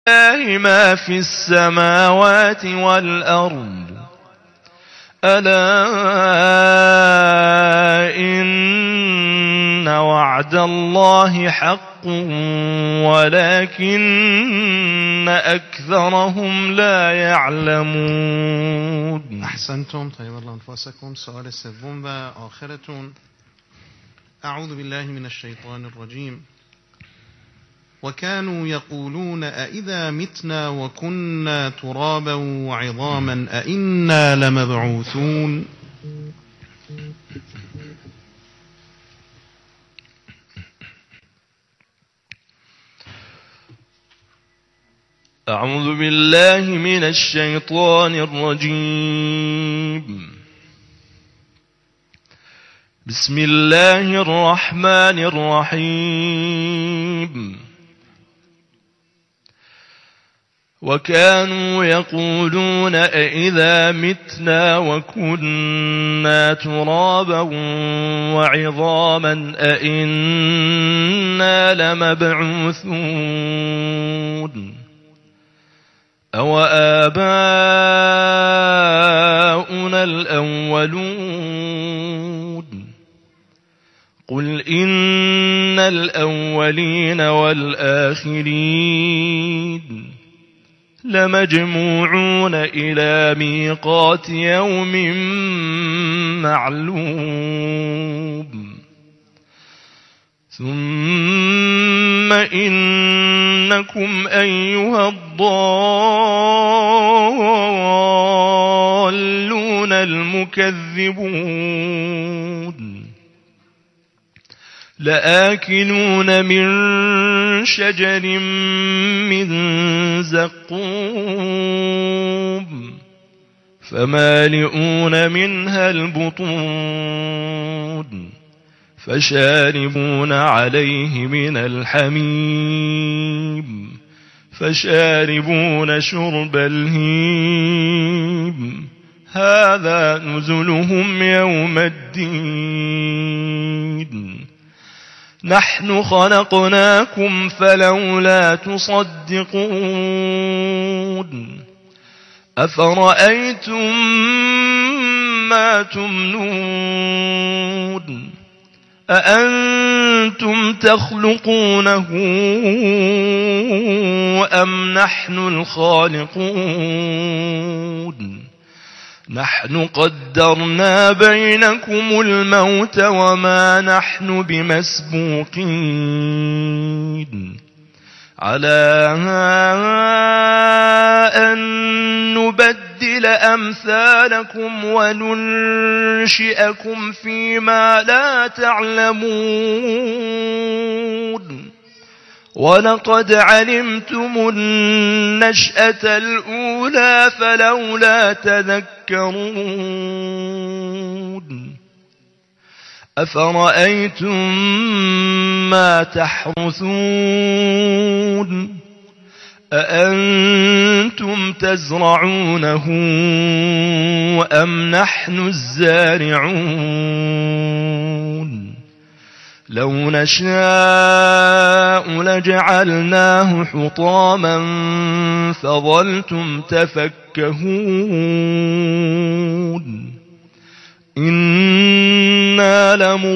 لله ما في السماوات والأرض ألا إن وعد الله حق ولكن أكثرهم لا يعلمون. أحسنتم. طيب الله أنفسكم. سؤال سوم و آخرتون. أعوذ بالله من الشيطان الرجيم. وكانوا يقولون أئذا متنا وكنا ترابا وعظاما أئنا لمبعوثون. أعوذ بالله من الشيطان الرجيم. بسم الله الرحمن الرحيم. وكانوا يقولون أئذا متنا وكنا ترابا وعظاما أئنا لمبعوثون أو آباؤنا الأولون قل إن الأولين والآخرين لمجموعون إلى ميقات يوم معلوم ثم إنكم أيها الضالون المكذبون لآكلون من شجر من زقوم فمالئون منها البطون فشاربون عليه من الحميم فشاربون شرب الهيم هذا نزلهم يوم الدين نحن خلقناكم فلولا تصدقون أفرأيتم ما تمنون أأنتم تخلقونه أم نحن الخالقون نحن قدرنا بينكم الموت وما نحن بمسبوقين على أن نبدل أمثالكم وننشئكم فيما لا تعلمون ولقد علمتم النشأة الأولى فلولا تذكرون أفرأيتم ما تحرثون أأنتم تزرعونه أم نحن الزارعون لو نشاء لجعلناه حطاما فظلتم تفكهون إنا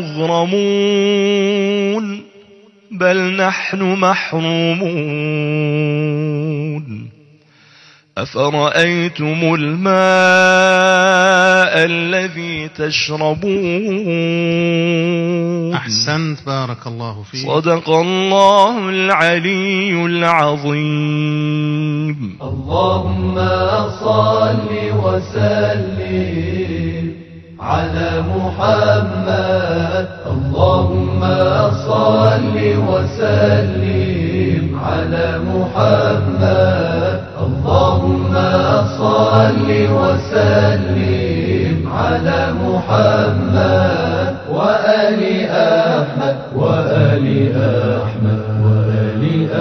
لمغرمون بل نحن محرومون أفرأيتم الماء الذي تشربون أحسنت بارك الله فيك. صدق الله العلي العظيم. اللهم صل وسلم على محمد اللهم صل وسلم على محمد اللهم صل وسلم على محمد وآل أحمد وآل أحمد وآل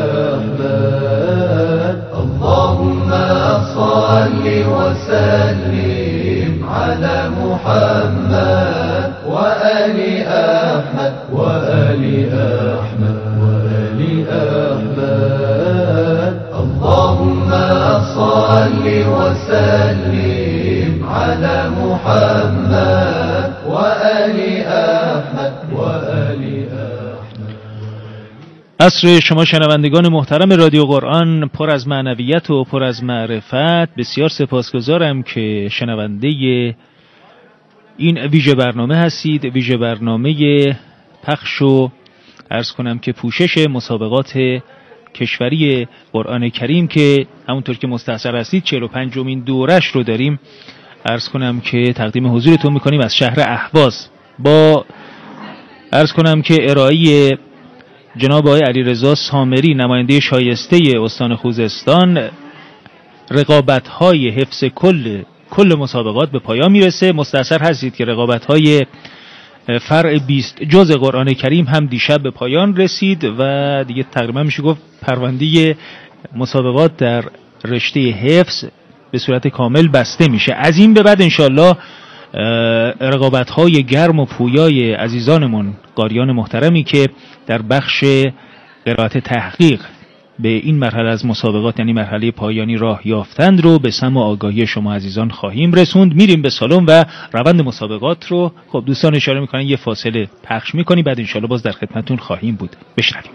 أحمد اللهم صل وسلم على محمد وآل أحمد وآل أحمد وآل أحمد الله اللهم صل وسلم على محمد وآل أحمد وآل أحمد. عصر شما شنوندگان محترم رادیو قرآن پر از معنویت و پر از معرفت. بسیار سپاسگزارم که شنونده این ویژه برنامه هستید، ویژه برنامه پخش و عرض کنم که پوشش مسابقات کشوری قرآن کریم که همونطور که مستحضر هستید 45مین دورش رو داریم. عرض کنم که تقدیم حضورتون میکنیم از شهر اهواز با عرض کنم که ارائه جناب آقای علیرضا سامری نماینده شایسته استان خوزستان. رقابت‌های حفظ کل مسابقات به پایان میرسه. مستحضر هستید که رقابت‌های فرع 20 جزء قرآن کریم هم دیشب به پایان رسید و دیگه تقریبا میشه گفت پرونده مسابقات در رشته حفظ به صورت کامل بسته میشه. از این به بعد انشالله رقابت‌های گرم و پویای عزیزانمون قاریان محترمی که در بخش قرائت تحقیق به این مرحله از مسابقات یعنی مرحله پایانی راه یافتند رو به سمع آگاهی شما عزیزان خواهیم رسوند. میریم به سالن و روند مسابقات رو خب دوستان اشاره میکنن یه فاصله پخش میکنی، بعد انشالله باز در خدمتتون خواهیم بود. بشنویم.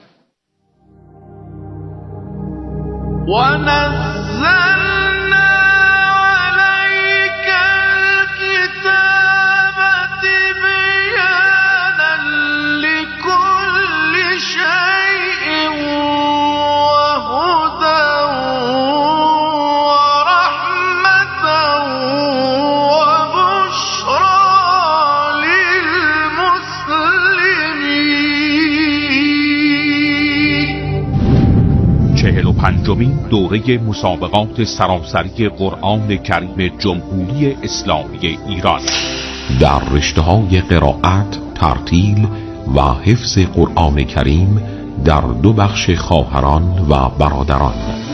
پنجمین دوره مسابقات سراسری قرآن کریم جمهوری اسلامی ایران در رشته‌های قرائت، ترتیل و حفظ قرآن کریم در دو بخش خواهران و برادران.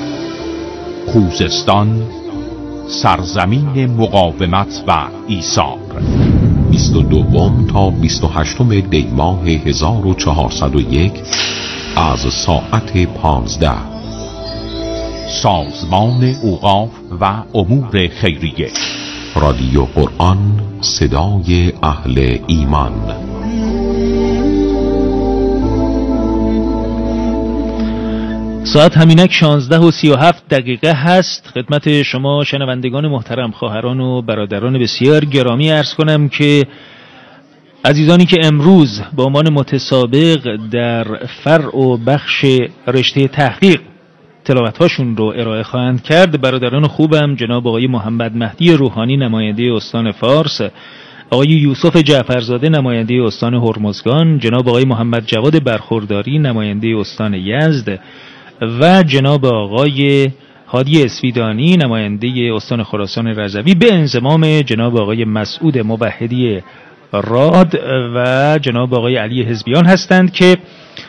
خوزستان سرزمین مقاومت و ایثار. 22 تا 28 دی ماه 1401 از ساعت 15. سازمان اوقاف و امور خیریه. رادیو قرآن، صدای اهل ایمان. ساعت همینک 16:37 هست. خدمت شما شنوندگان محترم، خواهران و برادران بسیار گرامی عرض کنم که عزیزانی که امروز با عنوان متسابق در فرع و بخش رشته تحقیق تلاوت‌هاشون رو ارائه خواهند کرد، برادران خوبم جناب آقای محمد مهدی روحانی نماینده استان فارس، آقای یوسف جعفرزاده نماینده استان هرمزگان، جناب آقای محمد جواد برخورداری نماینده استان یزد و جناب آقای هادی اسویدانی نماینده استان خراسان رضوی به انضمام جناب آقای مسعود موحدی راد و جناب آقای علی حزبیان هستند که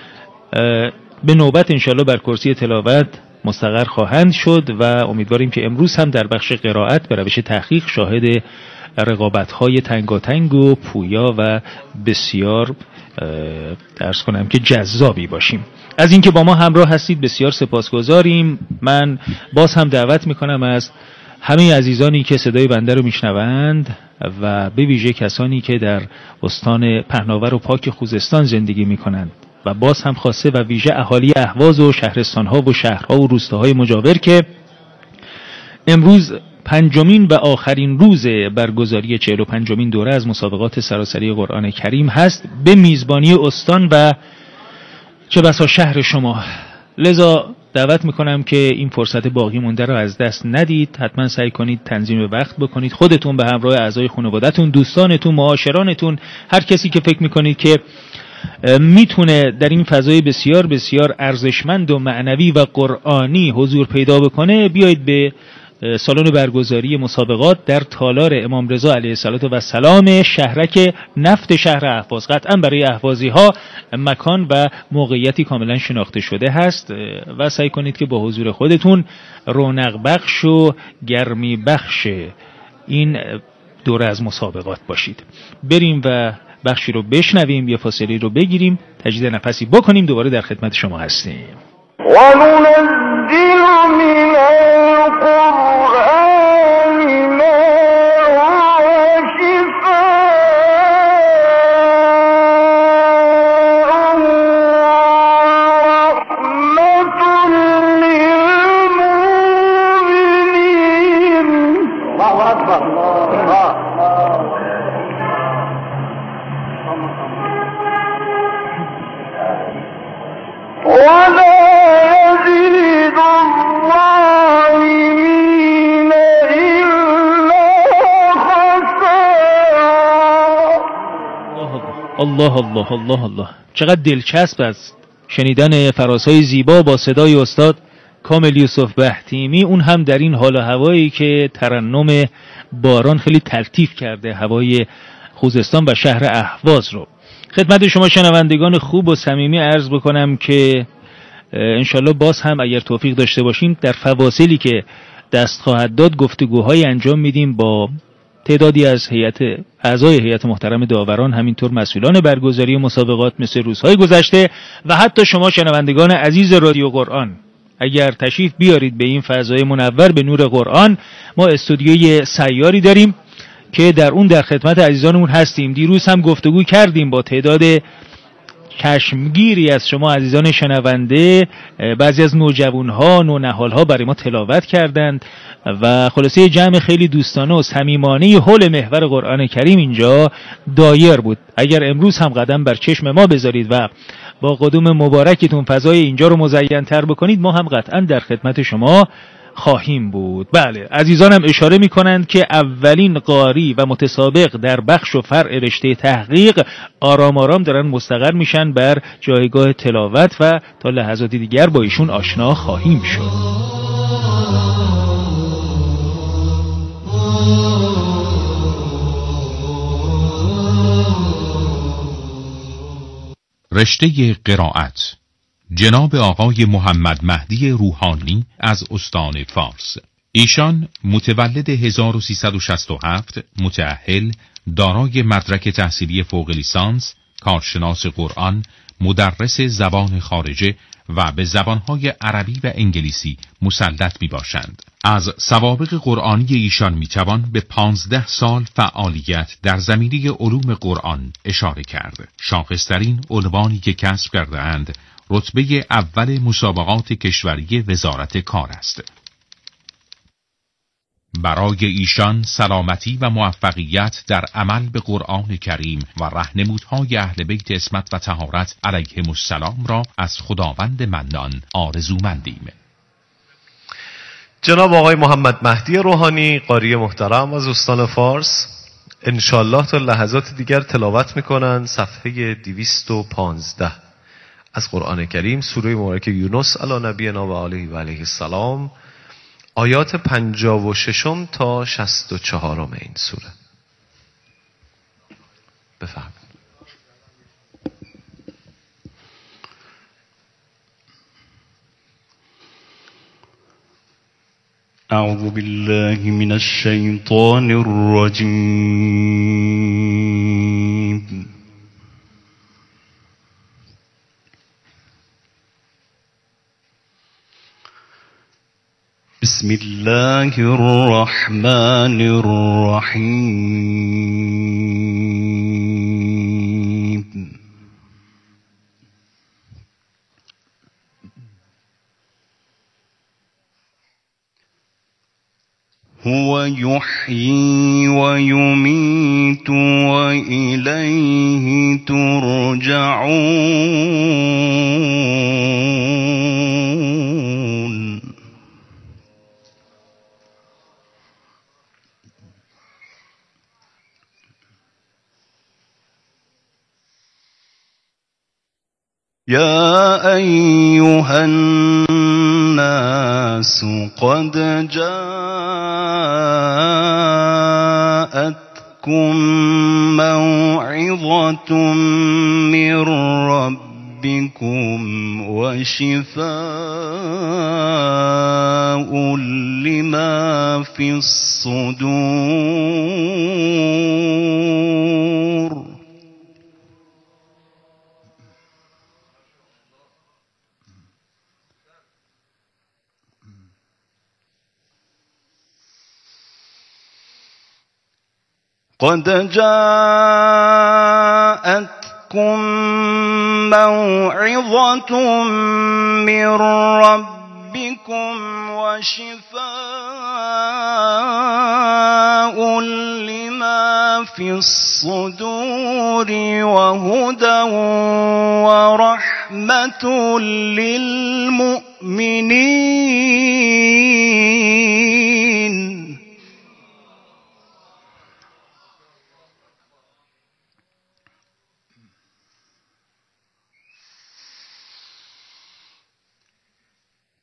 به نوبت انشالله بر کرسی تلاوت مستقر خواهند شد و امیدواریم که امروز هم در بخش قرائت به روش تحقیق شاهد رقابت‌های تنگاتنگ و پویا و بسیار عرض کنم که جذابی باشیم. از اینکه با ما همراه هستید بسیار سپاسگزاریم. من باز هم دعوت میکنم از همه عزیزانی که صدای بنده رو میشنوند و به ویژه کسانی که در استان پهناور و پاک خوزستان زندگی میکنند و باز هم خاصه و ویژه اهالی اهواز و شهرستانها و شهرها و روستاهای مجاور که امروز پنجمین و آخرین روز برگزاری 45مین دوره از مسابقات سراسری قرآن کریم هست به میزبانی استان و چه بسا شهر شما. لذا دعوت میکنم که این فرصت باقی مونده را از دست ندید. حتما سعی کنید تنظیم وقت بکنید، خودتون به همراه اعضای خانواده‌تون، دوستانتون، معاشرانتون، هر کسی که فکر میکنید که میتونه در این فضای بسیار بسیار ارزشمند و معنوی و قرآنی حضور پیدا بکنه، بیایید به سالن برگزاری مسابقات در تالار امام رضا علیه السلام شهرک نفت شهر اهواز. قطعا برای اهوازی ها مکان و موقعیتی کاملا شناخته شده هست و سعی کنید که با حضور خودتون رونق بخش و گرمی بخش این دوره از مسابقات باشید. بریم و بخشی رو بشنویم، یه فاصله رو بگیریم، تجدید نفسی بکنیم، دوباره در خدمت شما هستیم. وَنُنَزِّلُ مِنَ الله الله الله الله. چقدر دلچسب است شنیدن فرازهای زیبا با صدای استاد کامل یوسف بهتیمی، اون هم در این حال و هوایی که ترنم باران خیلی تلطیف کرده هوای خوزستان و شهر اهواز رو. خدمت شما شنوندگان خوب و صمیمی عرض بکنم که انشالله باز هم اگر توفیق داشته باشیم در فواصلی که دست خواهد داد گفتگوهای انجام میدیم با تعدادی از اعضای هیئت محترم داوران، همینطور مسئولان برگزاری مسابقات مثل روزهای گذشته و حتی شما شنوندگان عزیز رادیو قرآن. اگر تشریف بیارید به این فضای منور به نور قرآن، ما استودیوی سیاری داریم که در اون در خدمت عزیزانمون هستیم. دیروز هم گفتگو کردیم با تعداد چشمگیری از شما عزیزان شنونده، بعضی از نوجوانها نونهالها برای ما تلاوت کردند و خلاصه جمع خیلی دوستانه و صمیمانه حول محور قرآن کریم اینجا دایر بود. اگر امروز هم قدم بر چشم ما بذارید و با قدوم مبارکتون فضای اینجا رو مزین تر بکنید، ما هم قطعا در خدمت شما خواهیم بود. بله، عزیزانم اشاره می‌کنند که اولین قاری و متسابق در بخش و فرع رشته تحقیق آرام آرام دارن مستقر میشن بر جایگاه تلاوت و تا لحظاتی دیگر با ایشون آشنا خواهیم شد. رشته قرائت جناب آقای محمد مهدی روحانی از استان فارس. ایشان متولد 1367، متأهل، دارای مدرک تحصیلی فوق لیسانس، کارشناس قرآن، مدرس زبان خارجه و به زبانهای عربی و انگلیسی مسلط می باشند. از سوابق قرآنی ایشان می توان به 15 سال فعالیت در زمینه علوم قرآن اشاره کرد. شاخصترین عنوانی که کسب کرده اند رتبه اول مسابقات کشوری وزارت کار است. برای ایشان سلامتی و موفقیت در عمل به قرآن کریم و راهنمودهای اهل بیت عصمت و طهارت علیهم السلام را از خداوند منان آرزومندیم. جناب آقای محمد مهدی روحانی، قاری محترم از استان فارس، انشالله تا لحظات دیگر تلاوت میکنن صفحه 215 از قرآن کریم، سوره مبارک یونس علی نبینا و آله و علیه السلام، آیات 56 تا 64 این سوره. بفرمایید. اعوذ بالله من الشیطان الرجیم. بسم الله الرحمن الرحیم. هو يحيي ويميت وإليه ترجعون. يا أيها الناس قد جاءتكم موعظة من ربكم وشفاء لما في الصدور. قد جاءتكم موعظة من ربكم وشفاء لما في الصدور وهدى ورحمة للمؤمنين.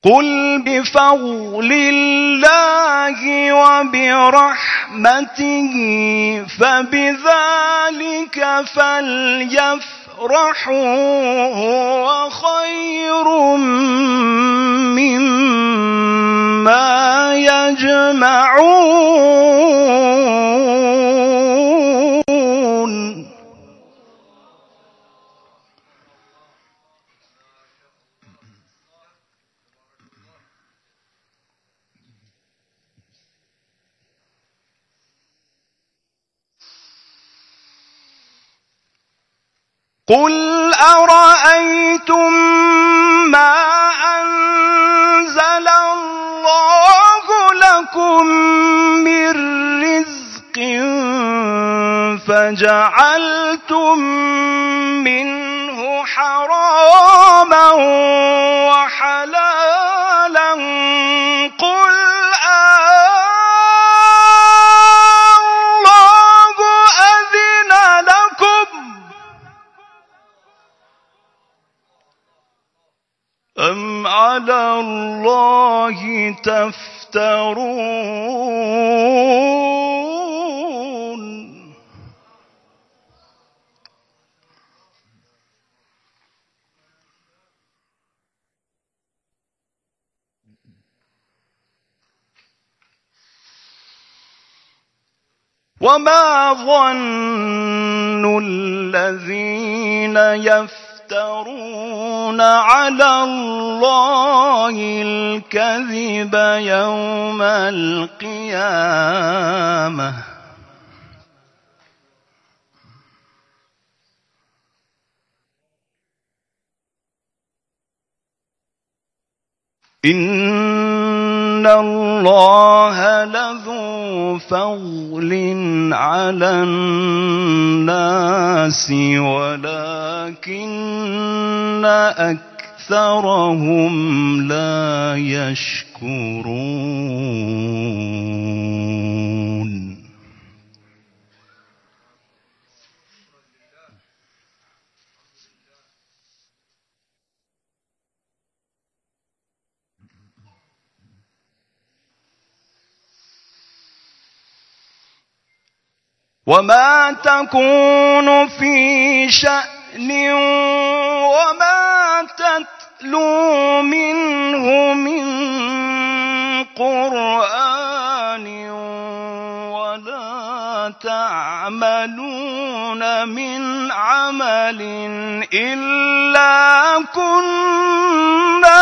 قل بفضل الله وبرحمته فبذلك فليفرحوا هو خير مما يجمعون. قل أرأيتم ما أنزل الله لكم من رزق فجعلتم منه حراما وحلالا قل الله أذن لكم أم على الله تفترون. وما ظن الذين يفترون على الله الكذب يوم القيامة إن الله لذو فضل على الناس ولكن أكثرهم لا يشكرون. وما تكون في شأن وما تتلو منه من قرآن ولا تعملون من عمل إلا كنا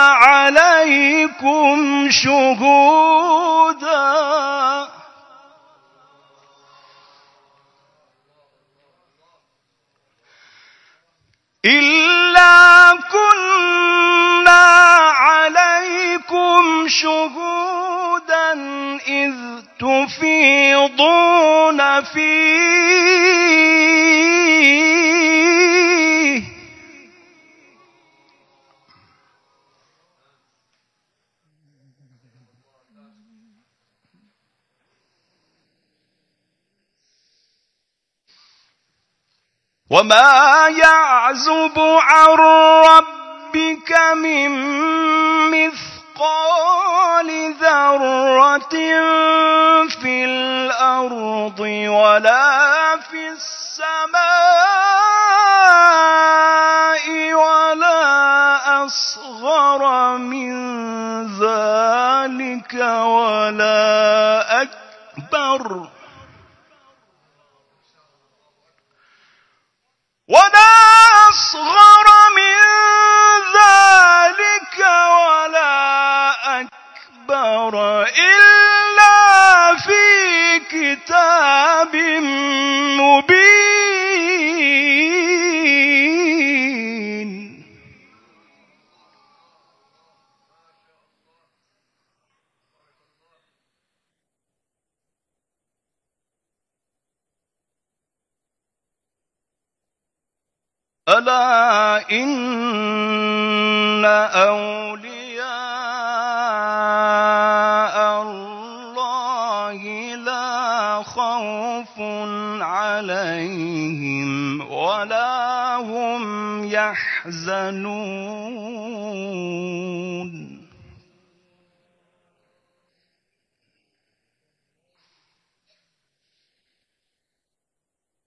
عليكم شهودا إذ تفيضون فيه وما يعزب عن ربك من مثقال ذرة في الأرض ولا في السماء ولا أصغر من ذلك ولا أكبر ولا أصغر من ذلك ولا أكبر إلا في كتاب مبين. ألا إن أولياء الله لا خوف عليهم ولا هم يحزنون.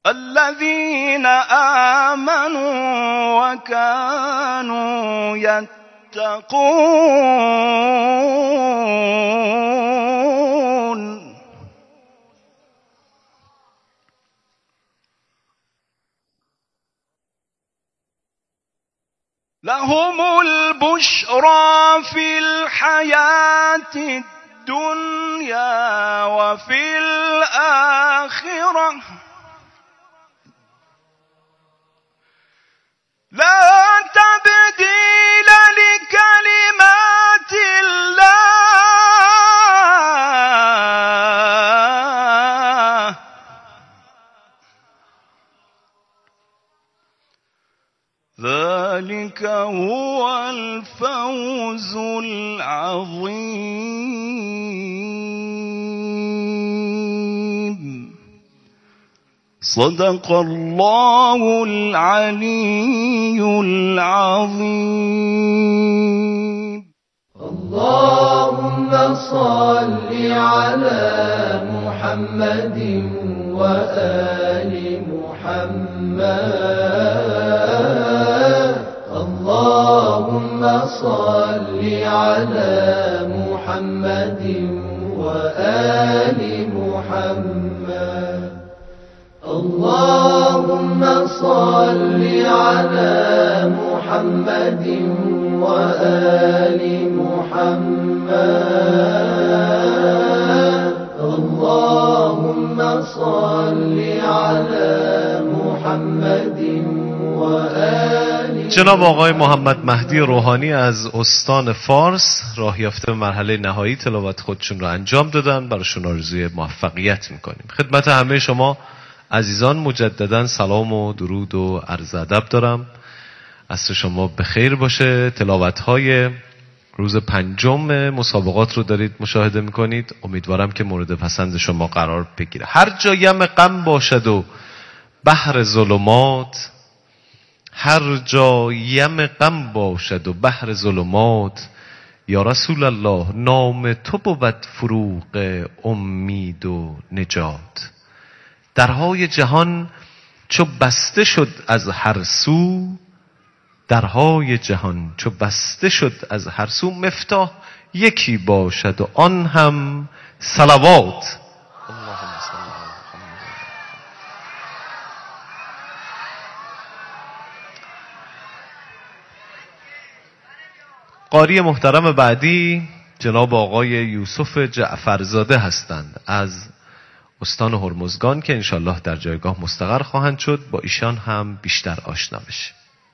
الذين آمنوا وكانوا يتقون لهم البشرى في الحياة الدنيا وفي الآخرة لا تبديل لكلمات الله ذلك هو الفوز العظيم صدق الله العلي العظيم اللهم صل على محمد وآل محمد اللهم صل على محمد وآل محمد اللهم صل على محمد وآل محمد اللهم صل على محمد وآل جناب آقای محمد مهدی روحانی از استان فارس راه یافته به مرحله نهایی تلاوت خودشون رو انجام دادن. براشون آرزوی موفقیت میکنیم. خدمت همه شما عزیزان مجددا سلام و درود و عرض ادب دارم. عصر شما بخیر باشه. تلاوت‌های روز 5 مسابقات رو دارید مشاهده میکنید. امیدوارم که مورد پسند شما قرار بگیره. هر جا یم غم باشد و بحر ظلمات، هر جا یم غم باشد و بحر ظلمات، یا رسول الله نام تو بود فروغ امید و نجات. درهای جهان چو بسته شد از هر سو، درهای جهان چو بسته شد از هر سو، مفتاح یکی باشد و آن هم صلوات. قاری محترم بعدی جناب آقای یوسف جعفرزاده هستند از استان هرمزگان که انشالله در جایگاه مستقر خواهند شد. با ایشان هم بیشتر آشنا بشیم.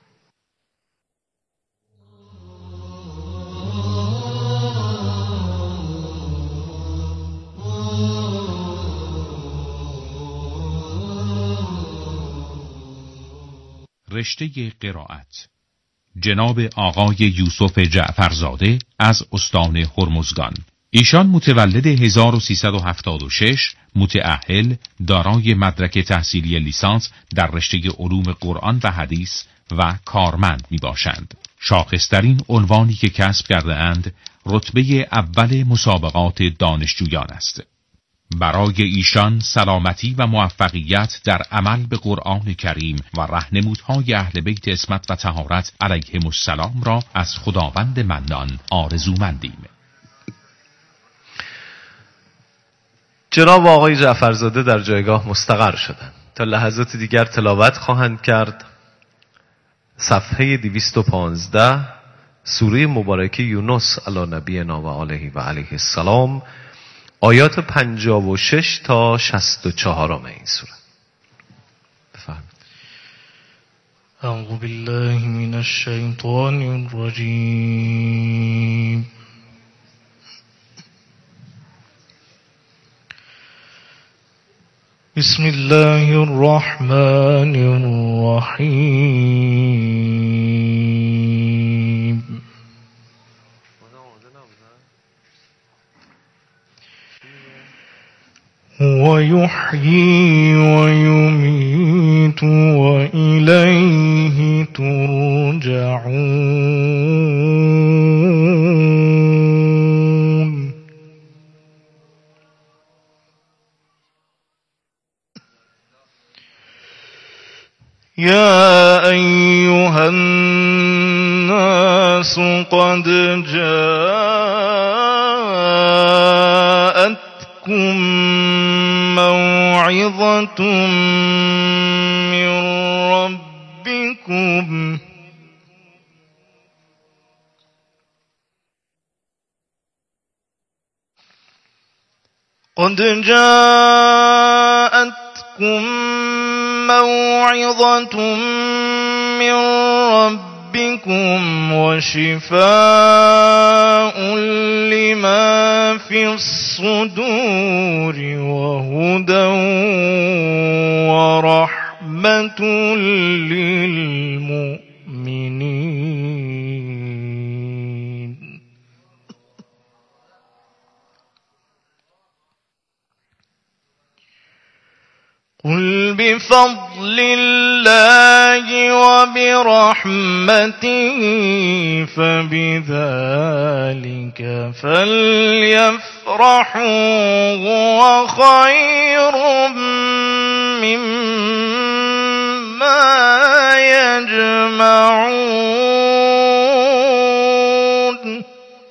رشته قرائت جناب آقای یوسف جعفرزاده از استان هرمزگان. ایشان متولد 1376، متأهل، دارای مدرک تحصیلی لیسانس در رشته علوم قرآن و حدیث و کارمند می باشند. شاخصترین عنوانی که کسب کرده اند رتبه اول مسابقات دانشجویان است. برای ایشان سلامتی و موفقیت در عمل به قرآن کریم و راهنمودهای اهل بیت عصمت و طهارت علیهم السلام را از خداوند منان آرزومندیم. جناب آقای جعفرزاده در جایگاه مستقر شدند. تا لحظات دیگر تلاوت خواهند کرد صفحه 215 سوره مبارکه یونس علی نبینا و آله و علیه السلام، آیات 56 تا 64 این سوره. بفرمایید. اعوذ بالله من الشیطان الرجیم. بسم الله الرحمن الرحیم. هو يحيي ويميت وإليه ترجعون. يا أيها الناس قد جاءتكم موعظة من ربكم موعظة من ربكم وشفاء لما في الصدور وهدى ورحمة للمؤمنين. قل بفضل الله وبرحمته فبذلك فليفرحوا هو خير مما يجمعون.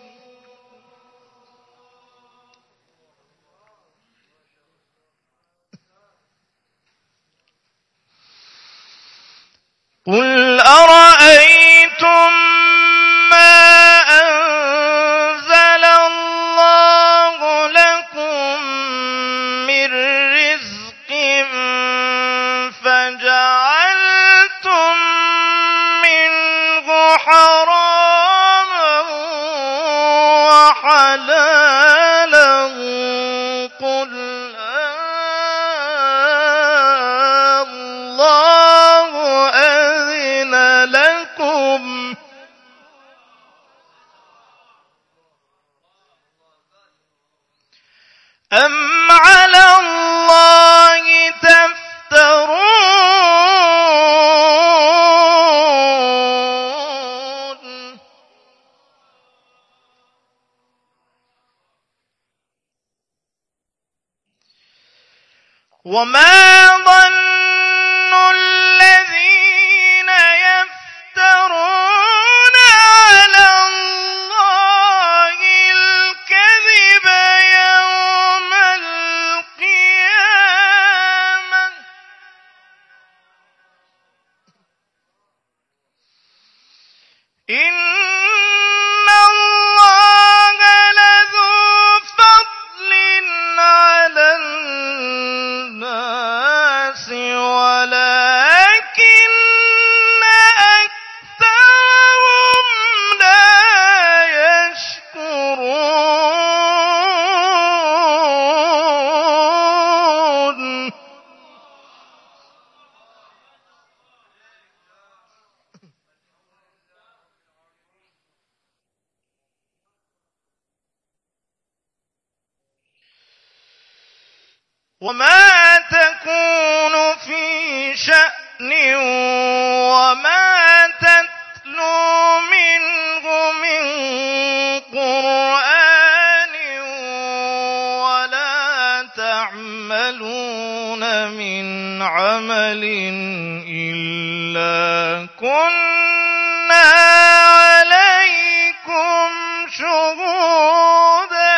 قل أرأيتم ما أنزل الله لكم من رزق فجعلتم منه حراما وحلالا قل أم على الله تفترون. وما ظن الذين يفترون على الله الكذب يوم القيامة إن الله لذو فضل على الناس ولكن أكثرهم لا يشكرون. وما تكون في شأن وما تتلو منه من قرآن ولا تعملون من عمل إلا كنا عليكم شهودا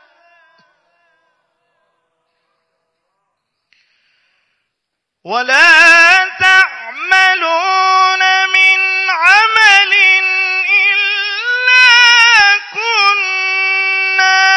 ولا